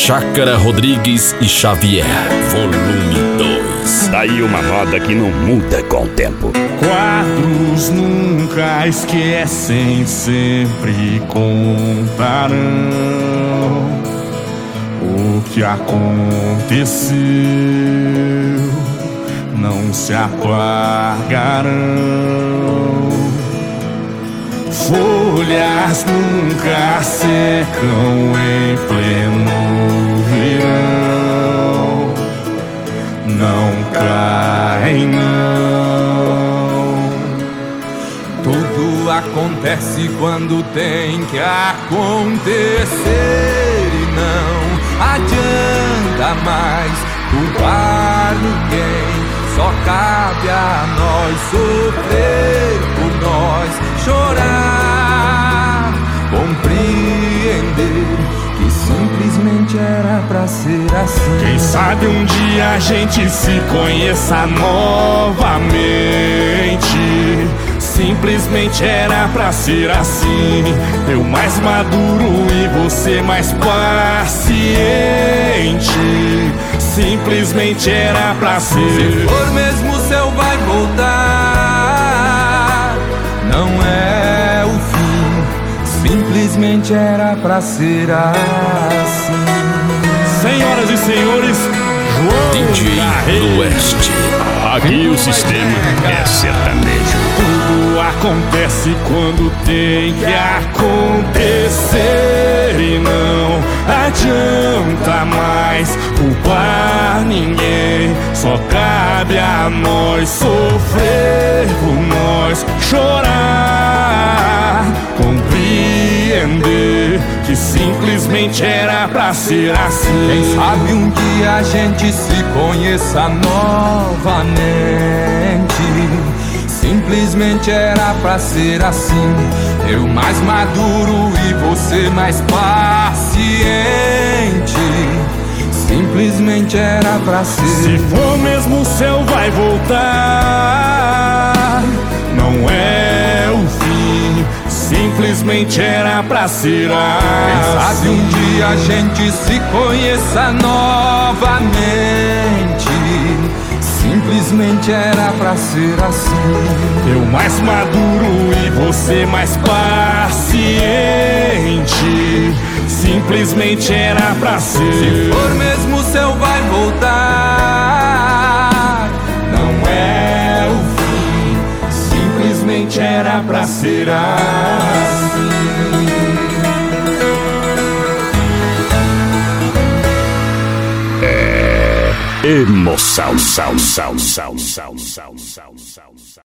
Chácara Rodrigues e Xavier, volume 2. Daí uma moda que não muda com o tempo. Quadros nunca esquecem, sempre contarão o que aconteceu, não se apagarão. Folhas nunca secam em pleno verão, não caem não. Tudo acontece quando tem que acontecer e não adianta mais culpar ninguém. Só cabe a nós sofrer por nós, chorar, compreender que simplesmente era pra ser assim. Quem sabe um dia a gente se conheça novamente. Simplesmente era pra ser assim. Eu mais maduro e você mais paciente. Simplesmente era pra ser. Se for mesmo o céu vai voltar, não é o fim. Simplesmente era pra ser assim. Senhoras e senhores, João DJ Carreiro. do Oeste. Aqui o sistema é sertanejo. Tudo acontece quando tem que acontecer e não adianta mais culpar ninguém. Só cabe a nós sofrer por nós, chorar, compreender que simplesmente era pra ser assim. Quem sabe um dia a gente se conheça novamente. Simplesmente era pra ser assim. Eu mais maduro e você mais paciente. Simplesmente era pra ser. Se for mesmo o céu vai voltar, não é o fim. Simplesmente era pra ser assim. Quem sabe um dia a gente se conheça novamente. Simplesmente era pra ser assim. Eu mais maduro e você mais paciente. Simplesmente era pra ser. Se for mesmo o céu vai voltar, Não é o fim. Simplesmente era pra ser assim. Emoção, sal, sal, sal, sal, sal, sal, sal.